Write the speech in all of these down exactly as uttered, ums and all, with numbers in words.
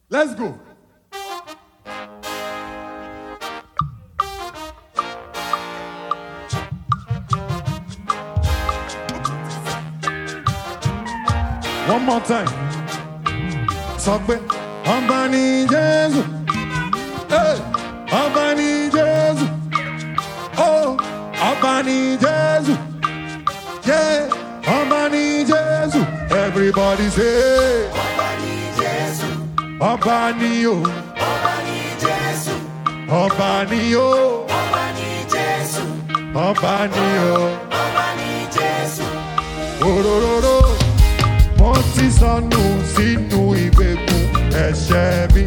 Let's go. One more time. Sọpẹ́, ọba ni Jésù. Hey, ọba ni Jésù. Oh, ọba ni Jésù. Yeah, ọba ni Jésù. Everybody say. Ọba ni Jésù. Ọba ni o. Ọba ni Jésù. Ọba ni o. Ọba ni Jésù. Ọba ni o. Ọba ni Jésù. Òróróró. Mo ti sọnù sínú ìgbèkùn ẹ̀ṣẹ̀ mi.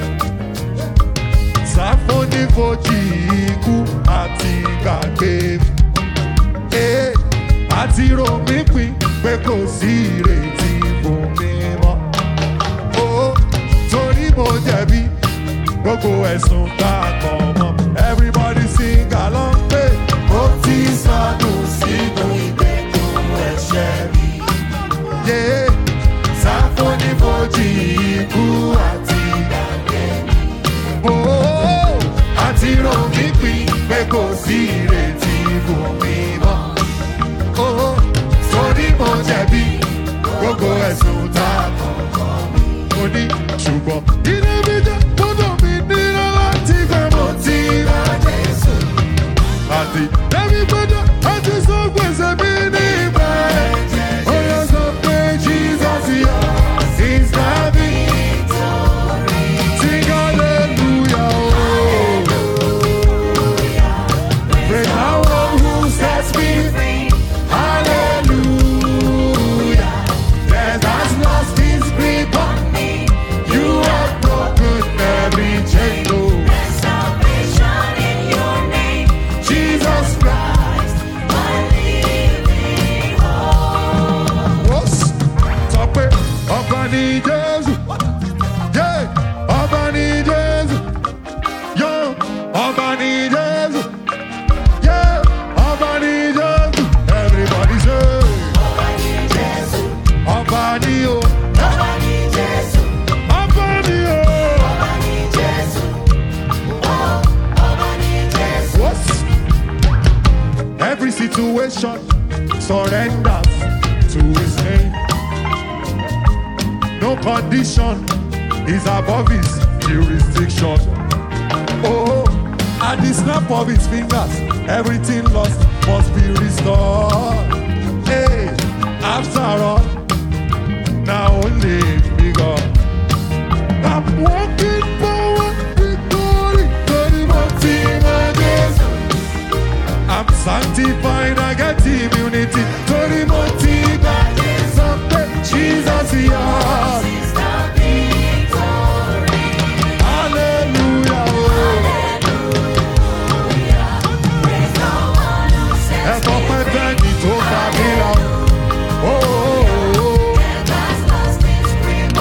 Sáfónífojì ikú àti gbàgbé mi. Ee, àti rò mí pin pé kò sí ìrètí fún mi mọ́. Ó torí mo jẹ̀bi gbogbo ẹ̀sùn tá a kàn mọ́. Everybody sing along pé mo ti sọnù sínú ìgbèkùn ẹ̀ṣẹ̀ mi. Yeah, sáfónífojì ikú àti gbàgbé mi. Oh, àti rò mí pin pé kò sí ìrètí fún mi mọ́. Oh, torí mo jẹ̀bi gbogbo ẹ̀sùn tá a kàn kàn mí. Mo ní ṣùgbọ́n inú mi jẹ́ gbọ́dọ̀ mi nílò láti fẹ́ mo ti rà Jésù. Àti ẹ̀mí gbọ́dọ̀ àti sọ gbèsè mi ní ìgbà ẹ̀. Ó yẹ sọ pé Jesus yours is the victory. Sing hallelujah. Praise the one who sets me free. Hallelujah. Death has lost its grip on me. You have broken every chain. Oh, There's salvation in your name. Jesus Christ. My living hope. What's sọ pé ọba ni Jésù. Yeah, ọba ni Jésù. Yo, ọba ni Jésù. Yeah, ọba ni Jésù. Everybody say. Ọba ni Jésù. Ọba ni o. Ọba ni Jésù. Ọba ni o. Ọba ni Jésù. Oh, Ọba ni Jésù. What's every situation surrenders to his name. No condition is above his jurisdiction. Oh, at the snap of his fingers, everything lost must be restored. Hey, after all, now only me God. I'm walking forward with glory, glory, my Jesus. I'm sanctified, I get immunity. Glory, Jesus, yours. Is the victory. Hallelujah. Hallelujah. Praise the one who sets Help me up my free. body to Babylon. Oh, oh, oh. Death has lost its grip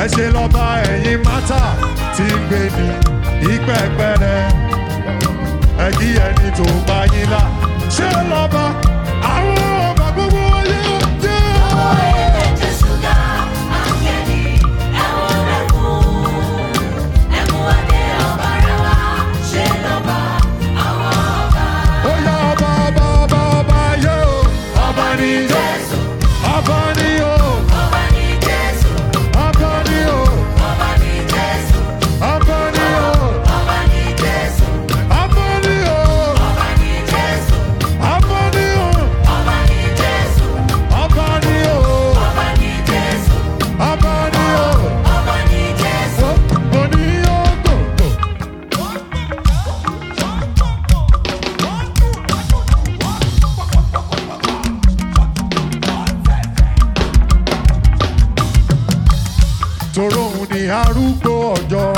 ṣe lọ́ba ẹ̀yin mátà tí ń gbé ní ìpẹ́pẹ́rẹ́ ẹ kí ẹni tó bá yín là ṣe lọ́ba àwọn ọba gbogbo ayé jẹ́. Àwọn ilé Jésù ga, áńgẹ́lì, ẹ̀wọ̀n rẹ̀ fún. Ẹ̀mú adé ọba rẹwà, ṣe lọ́ba àwọn ọba. Ó yá ọba ọba ọba ọba ayé o. Ọba ni Jésù, ọba ni o. ọba ní Jésù, Ọba ni o. ọba ní Jésù, Ọba ni o. ọba ní Jésù, Ọba ni o. ọba ní Jésù, Ọba ni o. ọba ní Jésù, Ọba ni o. ọba ní Jésù, Ọba ni o. ọba ní Jésù. Mo ní ògògò. Tòrò òun ni arúgbó ọjọ́.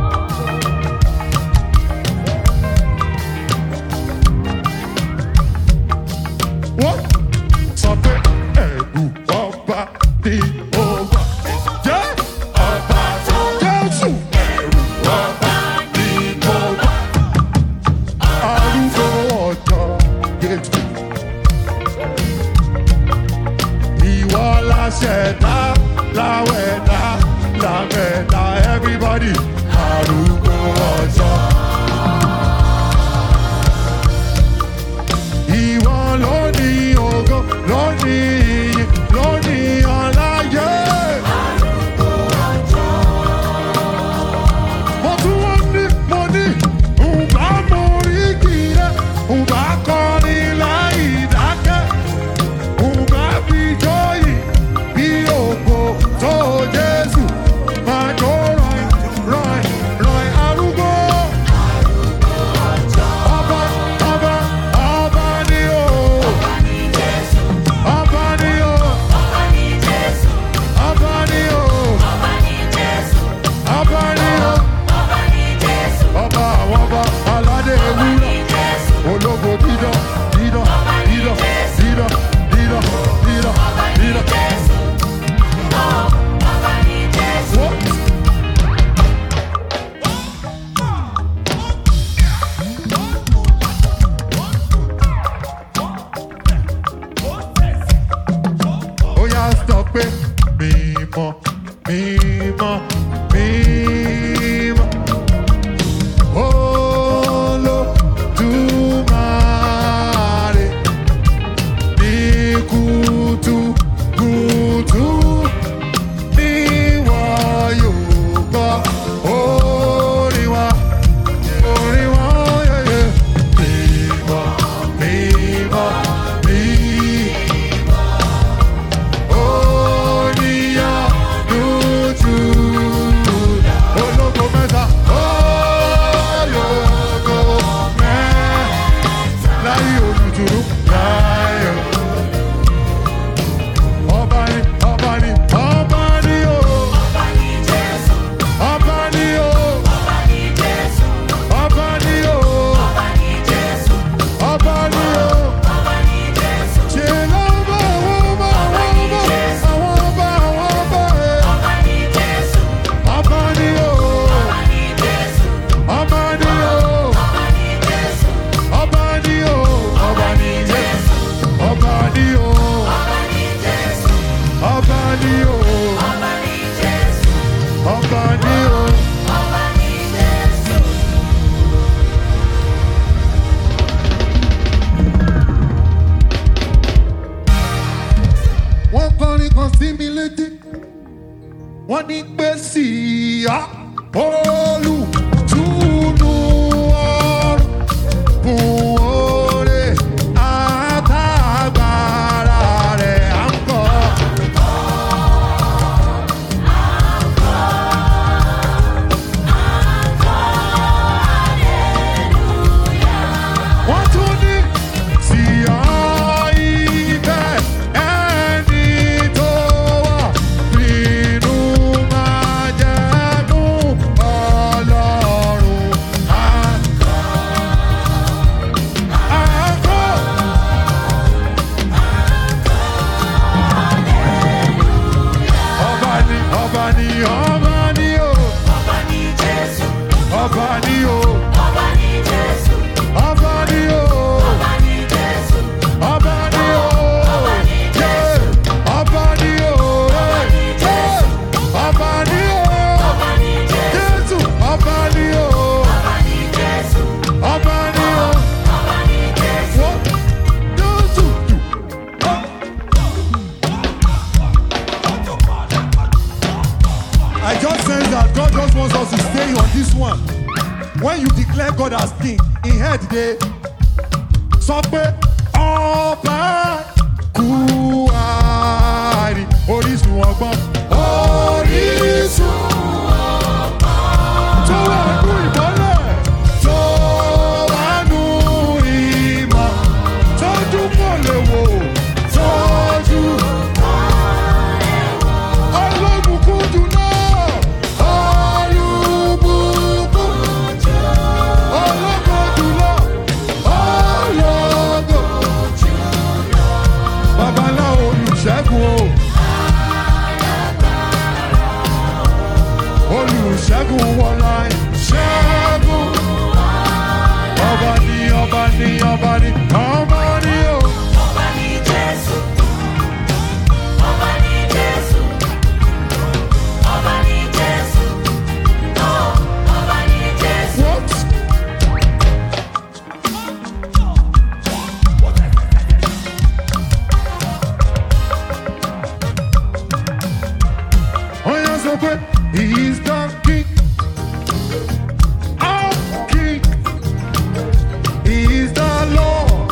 Wọ́n sọ pé ẹ̀rù ọba ni ó wà. Jẹ́ ọba tó Jésù. Ẹ̀rù ọba ni ó wà. Arúgbó ọjọ́ Jésù. Ìwọ la ṣẹ̀dá láwẹ̀dá láwẹ̀dá everybody. Arúgbó ọjọ́. Ìwọ ló ní ògo, ló ní iyì, ló ní ọláyé. Mo tún wọ́n ní, mo ní, ǹbá mo rí kìíyẹ, ǹbá kọrin láì dákẹ́, ǹbá fi jóyìn bí ògo tó Jésù. Máa jó rọ̀ìn, rọ̀ìn, rọ̀ìn arúgbó. Ọba, ọba, ọba ni o. Ọba ní Jésù, Ọba ni o. ọba ní Jésù, Ọba ni o. ọba ní Jésù, Ọba ni o. ọba ní Jésù, Ọba àwọn ọba aládé ọba ní ewúrẹ́. Jésù, Ológo dídán, dídán, dídán, dídán, dídán, dídán, ọba ní dídán. Jésù, ọ̀, ọba ní Jésù. What? Ó yá sọ pé mímọ́, mímọ́, mímọ́. Olódùmarè ní kùtùkùtù níwọ yóò gbọ́ orin wa, orin wa yẹyẹ. Mímọ́, mímọ́, mímọ́. Oníyanu jù. Ológo mẹ́ta. Ológo mẹ́ta. Láyé olùtùrú. Láyé ọba ni, ọba ni, ọba ni o. Ọba ní Jésù, Ọba ni o. ọba ní Jésù, Ọba ni o. ọba ní Jésù, Ọba ni o. ọba ní Jésù, Ṣé lọ́ba àwọn ọba àwọn ọba àwọn ọba àwọn ọba ẹ̀. ọba ní Jésù, Ọba ni o. ọba ní Jésù, Ọba ni o. ọba ní Jésù, Ọba ni o. Ọba ni Jésù. Ọba ni o. ọba ní Jésù, Ọba ni o. ọba ní Jésù, Ọba ni o. ọba ní Jésù. Wọ́n kọrin kan sí mi létí. Wọ́n ní pé sí ìyá olùtùnú ọ̀run fún oore àtàgbàrà rẹ̀ à ń kọ́. Wọ́n tún ní sí ibẹ̀ ẹni tó wà nínú májẹ̀mú ọlọ́run. wants us to stay on this one. When you declare God as king, in head they sọ pé ọba kúwárì orísun ọgbọ́n. Orísun ọgbọ́n. Tó wà nù ìmọ́lẹ̀. Tó wà nù ìmọ̀. Tójú kò lè wò. Tójú kò lè wò. Olóbùkún jùlọ. Olúbùkún jùlọ. Ológo jùlọ. Ológo jùlọ. Babaláwo olùṣègùn o. Olùṣègùn wọlá ìṣẹ́gun. Ọba ni ọba ni ọba ni ọba ni o. Ọba ni Jésù. Ọba ni Jésù. Ọba ni Jésù. Oh, Ọba ni Jésù. What? Oya sọ pé he is the king of king. He is the Lord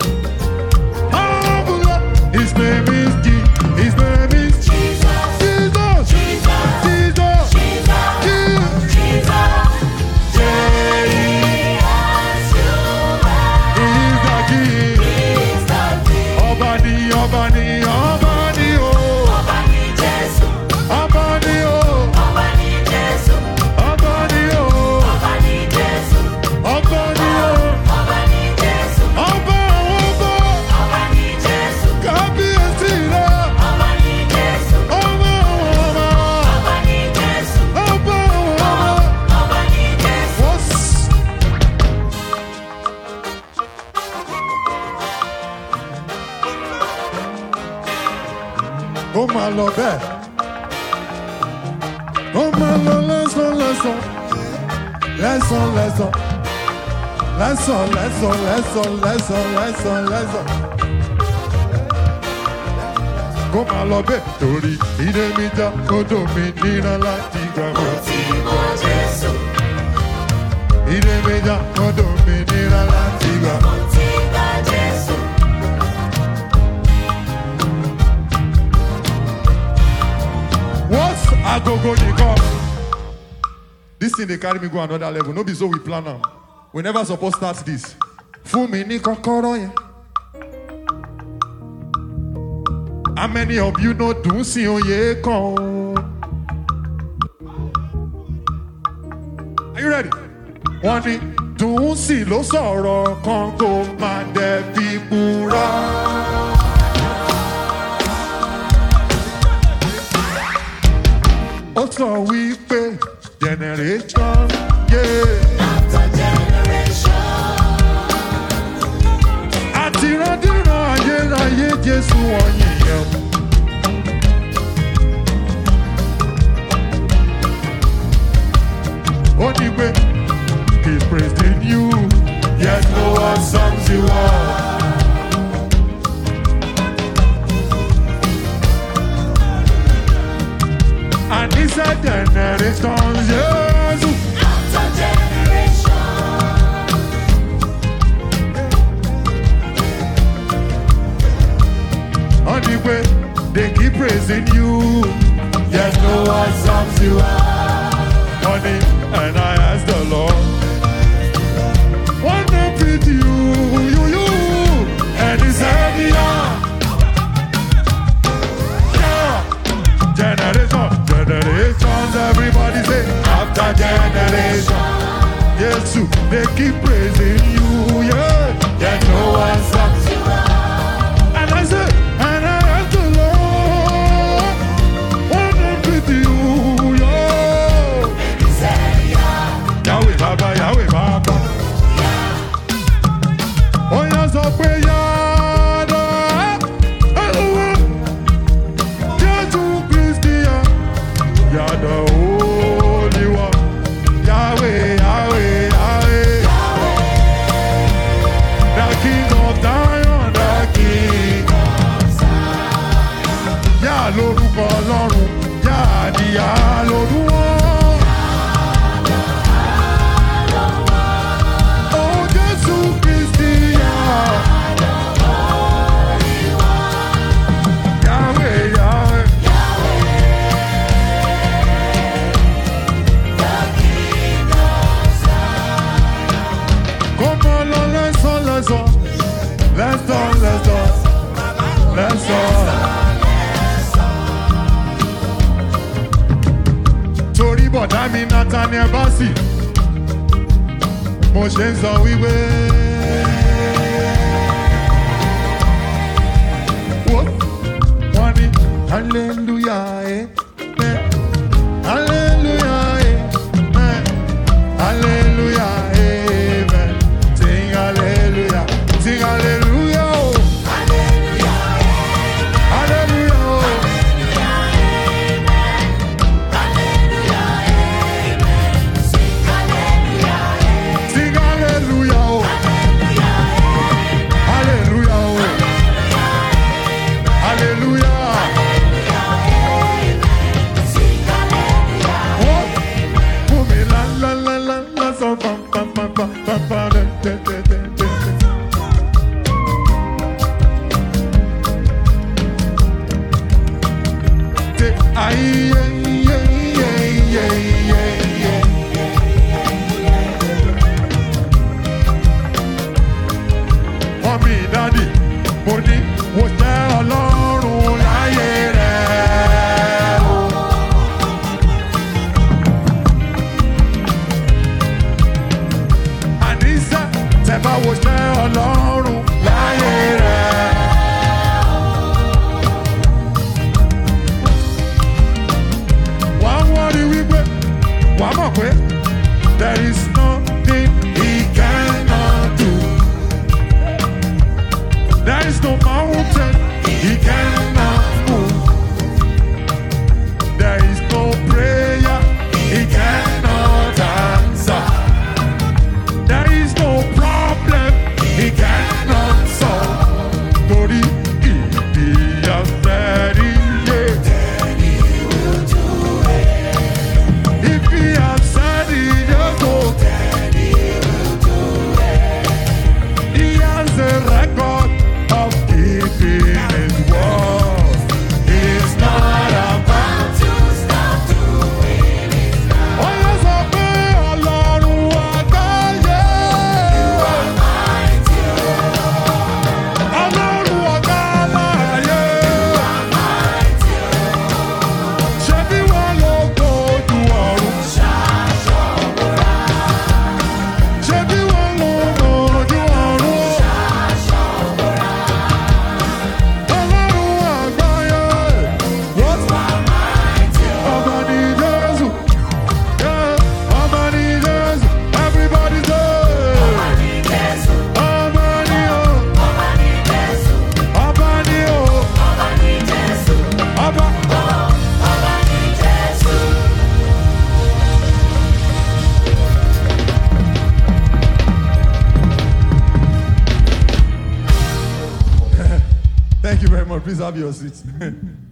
of lords. His name is King. His name is Jesus. Jesus. Jesus. Jesus. Jesus. King. Jesus. He Yes, you are. is the King. He's the King. Ọba ni ọba ni ọba ni o. Ọba ni Jésù. Ọba ni o. Ọba ni Jésù. Ọba ni o. Ọba ni Jésù. Ọba ni o. Ọba ni Jésù. Ọba àwọn ọba. Ọba ni Jésù. Kábíyèsí rẹ. Ọba ni Jésù. Ọba àwọn ọba. Ọba ni Jésù. Ọba àwọn ọba. Ọba ni Jésù. Wọ́s. Ó máa lọ bẹ́ẹ̀. Ó máa lọ lẹ́sàn lẹ́sàn. Lẹ́sàn lẹ́sàn. Lẹ́sàn lẹ́sàn lẹ́sàn lẹ́sàn lẹ́sàn lẹ́sàn. Kó máa lọ bẹ́ẹ̀ torí ìdè mi já kódò mi níra láti gbà mọ́. Tí mo Jésù. Ìdè mi já kódò mi níra láti gbà mọ́. Mo ti gba Jésù. What's agogo nìkan? This thing dey carry me go another level. No be so we plan am. We never suppose start this. Fún mi ní kọ́kọ́rọ́ yẹn. How many of you know dùn sí oyè kan o? Are you ready? Wọ́n ní dùn sí ló sọ̀rọ̀ kan kó máa dẹ̀ fi búra. Ó sọ wípé generation yeah. After generation. Àti randíran ayérayé Jésù wọ̀nyí yẹn. Ó ní pé he praised in you, yet no one sums you up. And he said generations, yes. After generation. On the way, they keep praising you, yet no one sums you up. Honey, and I asked the Lord, what happened to you, you, you? And he said, yeah. Yeah. Generation, generations, everybody say, after generation. Yes, you, they keep praising you, yeah. Yet no one sums you up. And I said, and I asked the Lord, what happened to you, yeah. He said, yeah. Yahweh Baba, Yahweh Baba. Oh, yes, I pray, Yada. Hello, Jesus Christian. Yada, Holy One. Yahweh, Yahweh, Yahweh. The King of Zion, the King. Yah lórúkọ Ọlọ́run, Yah àdìyà lórúkọ. lẹ́sọ̀. Torí bọ̀dá mi Nathaniel Bassey, mo ṣe ń sọ wípé. Wọ́n ní hallelujah amen, hallelujah amen, hallelujah amen, sing hallelujah, sing hallelujah, oh. Hallelujah, oh. Sing hallelujah, oh. Hallelujah, oh. Hallelujah. Oh, for me, la la la la la, so pam pam pam pam pam pam, de de de de de. De ay yeah yeah yeah yeah yeah yeah. Mommy, daddy, mo ní mo jẹ́ Ọlọ́run láyé rẹ̀ o. Àníṣe tẹ́ bá wo jẹ́ Ọlọ́run láyé rẹ̀. Wà á wọ́n rí wípé wà á mọ̀ pé there is nothing he cannot do. There is no mountain he cannot move. There is no prayer he cannot answer. There is no problem he cannot solve. Tori he has said it, yeah. If he has said it, yeah, go. He has a record of keeping his word. He's not about to stop doing it now. Oh, yes, I pray, Ọlọ́run àgbáyé. You are mighty, Lord. Ọlọ́run àgbáyé. You are mighty, Lord. Ṣebí wọ́n ló gbójú ọ̀run? Ṣaṣọ̀bọ̀ra. Ṣebí wọ́n ló gbójú ọ̀run? Thank you very much. Please have your seats.